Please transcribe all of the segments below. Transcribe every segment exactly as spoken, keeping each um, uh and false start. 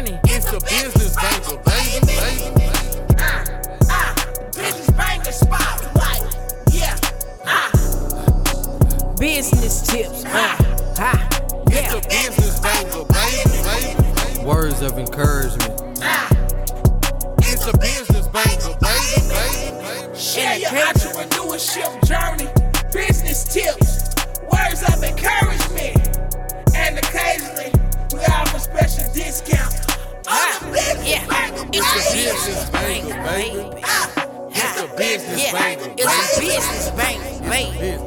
journey. It's the business banger, baby, baby. Ah, ah, business banger spotlight. Yeah, ah. Business tips. Ah, ah. It's the business banger, baby, baby. Words of encouragement. Ah. It's a business banger, baby, baby, baby. Share your entrepreneurship journey. Business tips. Words of encouragement. And occasionally, we offer special discount. Ah, yeah. It's the business banger, baby. It's the business banger, baby. It's a business banger, baby.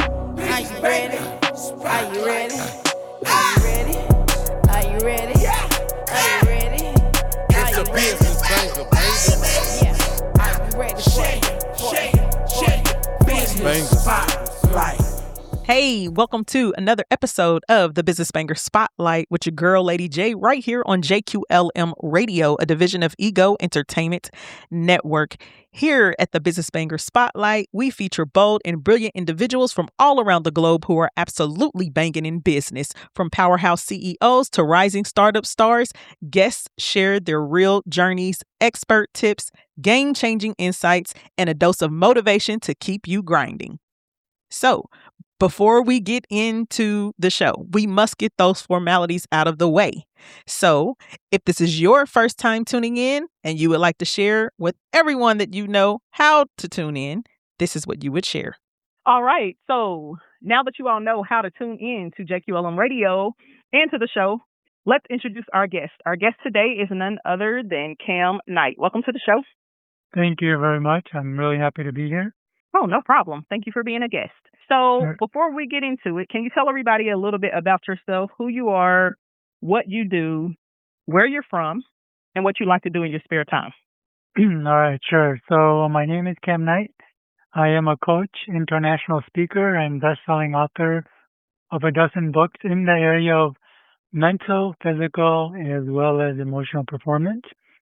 Are you ready? Are you ready? Are you ready? Are you ready? Are you ready? It's the business banger, baby. Yeah. Are you ready for it? Shake it, shake it. Business spotlight. Hey, welcome to another episode of the Business Banger Spotlight with your girl, Lady J, right here on J Q L M Radio, a division of Ego Entertainment Network. Here at the Business Banger Spotlight, we feature bold and brilliant individuals from all around the globe who are absolutely banging in business. From powerhouse C E Os to rising startup stars, guests share their real journeys, expert tips, game-changing insights, and a dose of motivation to keep you grinding. So, before we get into the show, we must get those formalities out of the way. So, if this is your first time tuning in and you would like to share with everyone that you know how to tune in, this is what you would share. All right. So now that you all know how to tune in to J Q L M Radio and to the show, let's introduce our guest. Our guest today is none other than Cam Knight. Welcome to the show. Thank you very much. I'm really happy to be here. Oh, no problem. Thank you for being a guest. So Sure. before we get into it, can you tell everybody a little bit about yourself, who you are, what you do, where you're from, and what you like to do in your spare time? All right, sure. So my name is Cam Knight. I am a coach, international speaker, and best-selling author of a dozen books in the area of mental, physical, as well as emotional performance.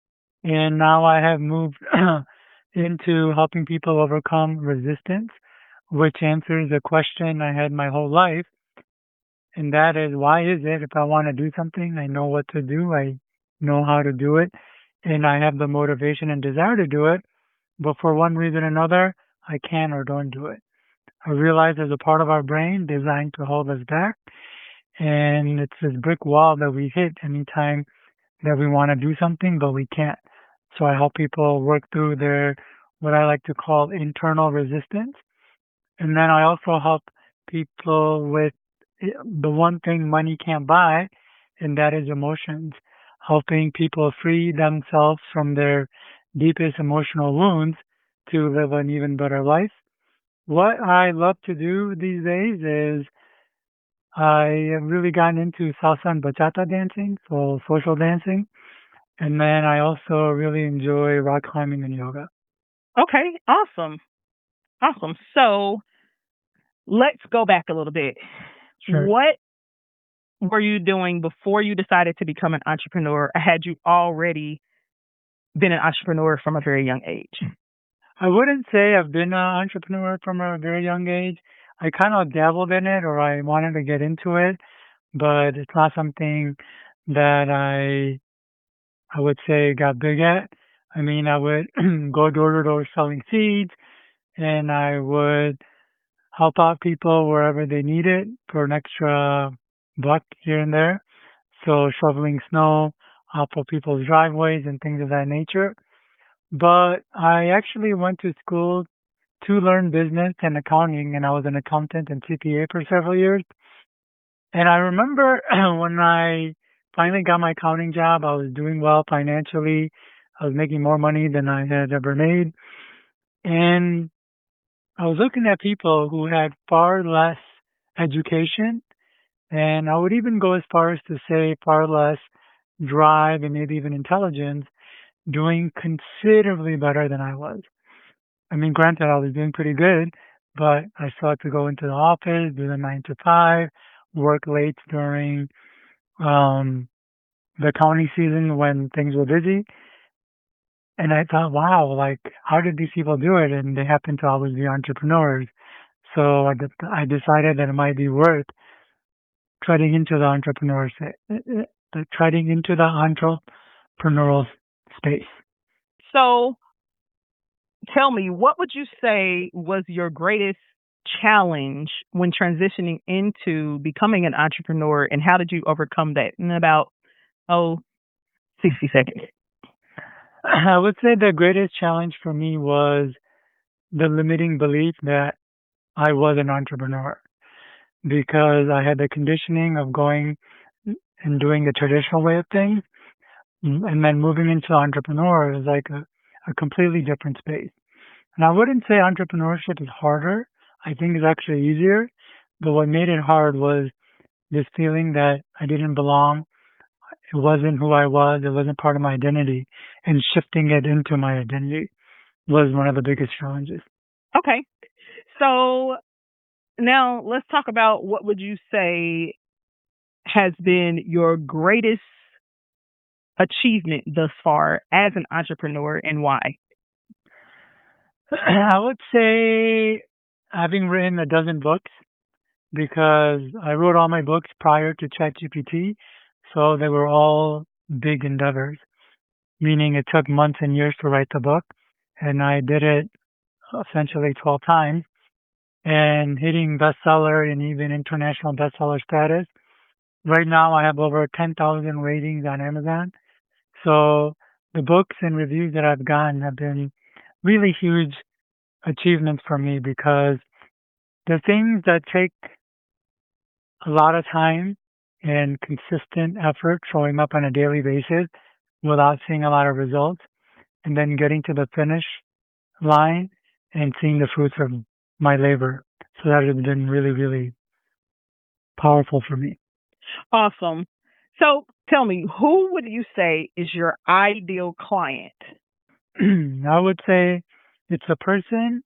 And now I have moved into helping people overcome resistance, which answers a question I had my whole life. And that is, why is it if I want to do something, I know what to do, I know how to do it, and I have the motivation and desire to do it, but for one reason or another, I can or don't do it. I realize there's a part of our brain designed to hold us back, and it's this brick wall that we hit anytime that we want to do something, but we can't. So I help people work through their, what I like to call internal resistance. And then I also help people with the one thing money can't buy, and that is emotions, helping people free themselves from their deepest emotional wounds to live an even better life. What I love to do these days is I have really gotten into salsa and bachata dancing, so social dancing. And then I also really enjoy rock climbing and yoga. Okay, awesome. Awesome. So let's go back a little bit. Sure. What were you doing before you decided to become an entrepreneur? Or had you already been an entrepreneur from a very young age? I wouldn't say I've been an entrepreneur from a very young age. I kind of dabbled in it, or I wanted to get into it, but it's not something that I, I would say got big at. I mean, I would go door to door selling seeds, and I would help out people wherever they need it for an extra buck here and there. So shoveling snow off of people's driveways and things of that nature. But I actually went to school to learn business and accounting, and I was an accountant and C P A for several years. And I remember when I finally got my accounting job, I was doing well financially. I was making more money than I had ever made. And I was looking at people who had far less education, and I would even go as far as to say far less drive and maybe even intelligence, doing considerably better than I was. I mean, granted, I was doing pretty good, but I still had to go into the office, do the nine to five, work late during um, the county season when things were busy. And I thought, wow, like, how did these people do it? And they happen to always be entrepreneurs. So I, de- I decided that it might be worth treading into the entrepreneurship, uh, treading into the entrepreneurial space. So tell me, what would you say was your greatest challenge when transitioning into becoming an entrepreneur, and how did you overcome that in about, oh, sixty seconds? I would say the greatest challenge for me was the limiting belief that I was an entrepreneur, because I had the conditioning of going and doing the traditional way of things, and then moving into entrepreneur is like a, a completely different space. And I wouldn't say entrepreneurship is harder. I think it's actually easier. But what made it hard was this feeling that I didn't belong. It wasn't who I was. It wasn't part of my identity. And shifting it into my identity was one of the biggest challenges. Okay. So now let's talk about, what would you say has been your greatest achievement thus far as an entrepreneur, and why? I would say having written a dozen books, because I wrote all my books prior to ChatGPT, so they were all big endeavors, meaning it took months and years to write the book, and I did it essentially twelve times, and hitting bestseller and even international bestseller status. Right now I have over ten thousand ratings on Amazon. So the books and reviews that I've gotten have been really huge achievements for me, because the things that take a lot of time and consistent effort showing up on a daily basis without seeing a lot of results, and then getting to the finish line and seeing the fruits of my labor. So that has been really, really powerful for me. Awesome. So tell me, who would you say is your ideal client? I would say it's a person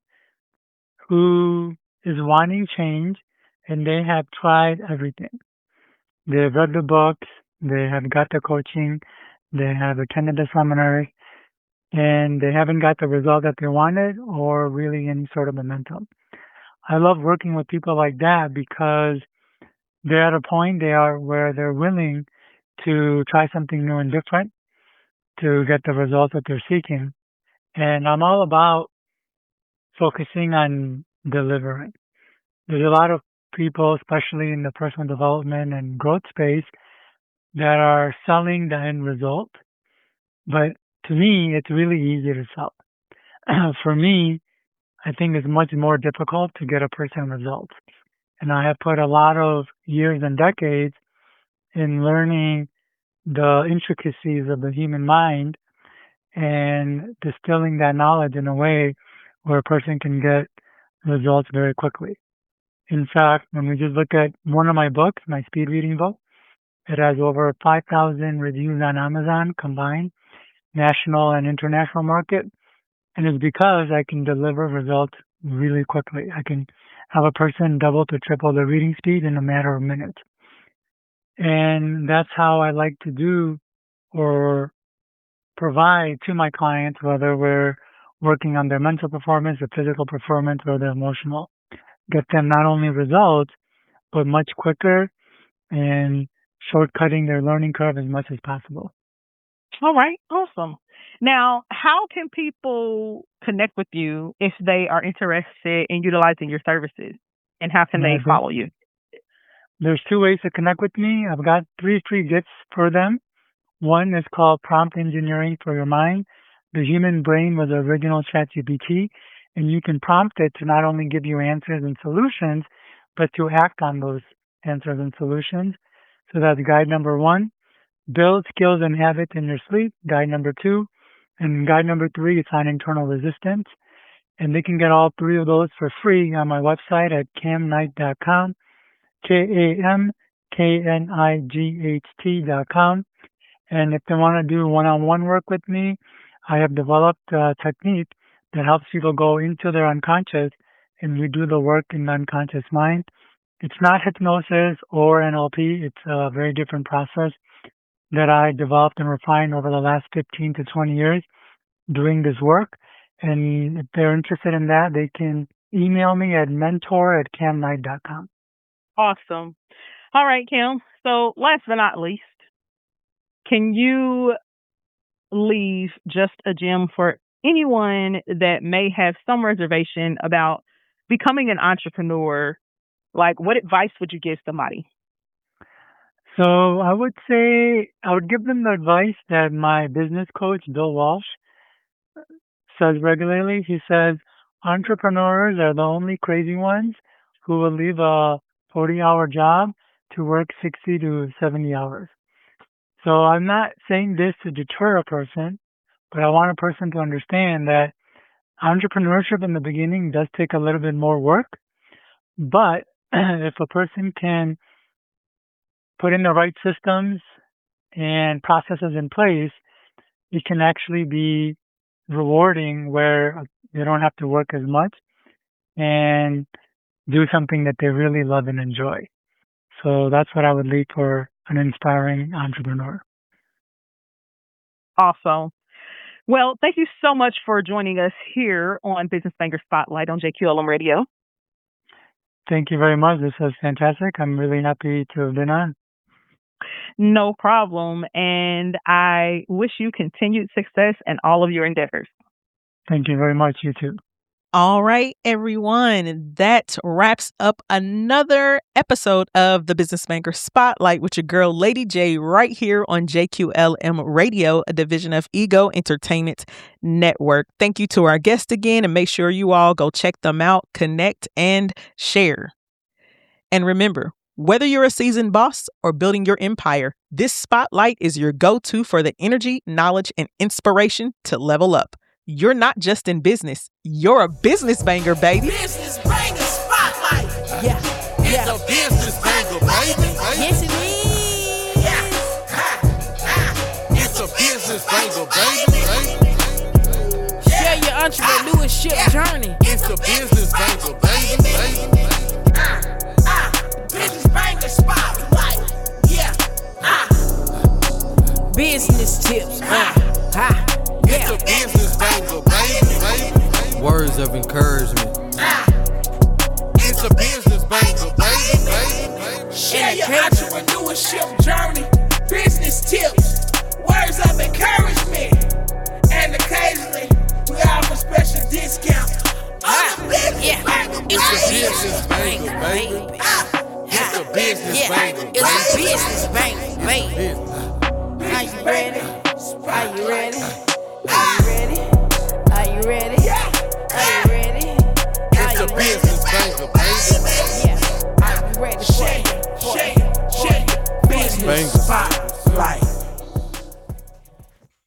who is wanting change, and they have tried everything. They've read the books, they have got the coaching, they have attended the seminars, and they haven't got the result that they wanted or really any sort of momentum. I love working with people like that, because they're at a point they are where they're willing to try something new and different to get the results that they're seeking. And I'm all about focusing on delivering. There's a lot of people, especially in the personal development and growth space, that are selling the end result. But to me, it's really easy to sell. For me, I think it's much more difficult to get a person results. And I have put a lot of years and decades in learning the intricacies of the human mind and distilling that knowledge in a way where a person can get results very quickly. In fact, when we just look at one of my books, my speed reading book, it has over five thousand reviews on Amazon combined, national and international market. And it's because I can deliver results really quickly. I can have a person double to triple the reading speed in a matter of minutes. And that's how I like to do or provide to my clients, whether we're working on their mental performance, their physical performance, or their emotional. Get them not only results, but much quicker, and shortcutting their learning curve as much as possible. All right, awesome. Now, how can people connect with you if they are interested in utilizing your services, and how can they Mhm. follow you? There's two ways to connect with me. I've got three free gifts for them. One is called Prompt Engineering for Your Mind. The human brain was the original ChatGPT, and you can prompt it to not only give you answers and solutions, but to act on those answers and solutions. So that's guide number one. Build skills and habits in your sleep, guide number two. And guide number three is on internal resistance. And they can get all three of those for free on my website at cam knight dot com, K A M K N I G H T dot com. And if they want to do one-on-one work with me, I have developed a technique that helps people go into their unconscious, and we do the work in the unconscious mind. It's not hypnosis or N L P. It's a very different process that I developed and refined over the last fifteen to twenty years doing this work. And if they're interested in that, they can email me at mentor at cam knight dot com. Awesome. All right, Kim. So last but not least, can you leave just a gem for anyone that may have some reservation about becoming an entrepreneur, like what advice would you give somebody? So I would say I would give them the advice that my business coach, Bill Walsh, says regularly. He says entrepreneurs are the only crazy ones who will leave a forty-hour job to work sixty to seventy hours. So I'm not saying this to deter a person, but I want a person to understand that entrepreneurship in the beginning does take a little bit more work. But if a person can put in the right systems and processes in place, it can actually be rewarding where they don't have to work as much and do something that they really love and enjoy. So that's what I would leave for an inspiring entrepreneur. Awesome. Well, thank you so much for joining us here on Business Banger Spotlight on J Q L M Radio. Thank you very much. This was fantastic. I'm really happy to have been on. No problem. And I wish you continued success in all of your endeavors. Thank you very much. You too. All right, everyone. That wraps up another episode of the Business Banger Spotlight with your girl, Lady J, right here on J Q L M Radio, a division of Ego Entertainment Network. Thank you to our guest again, and make sure you all go check them out, connect, and share. And remember, whether you're a seasoned boss or building your empire, this spotlight is your go-to for the energy, knowledge, and inspiration to level up. You're not just in business. You're a business banger, baby. Business Banger Spotlight. Yeah, It's yeah. a business banger, baby. Yes, it is. Yeah. Ha, ha. It's a business banger, baby. Share your entrepreneurship Yeah. journey. It's a business banger, baby. baby. Ah, ah. Business Banger Spotlight. Yeah. Ah, Business tips. Uh, ha. it's a business banger, baby. baby. Words of encouragement. Ah, it's a business banger, baby. baby. Share your entrepreneurship journey, business tips, words of encouragement, and occasionally we offer special discounts. On the business Yeah. banger, It's a baby. business banger, baby. Ah, it's a business Yeah, banger, it's a baby. business banger, baby. Are you ready? Are you ready? Are you ready? Are you ready? Are you ready? Are It's you a ready? business banger, baby. Yeah. Are you ready for Shake it? it, shake it, shake it. Business Banger. spotlight.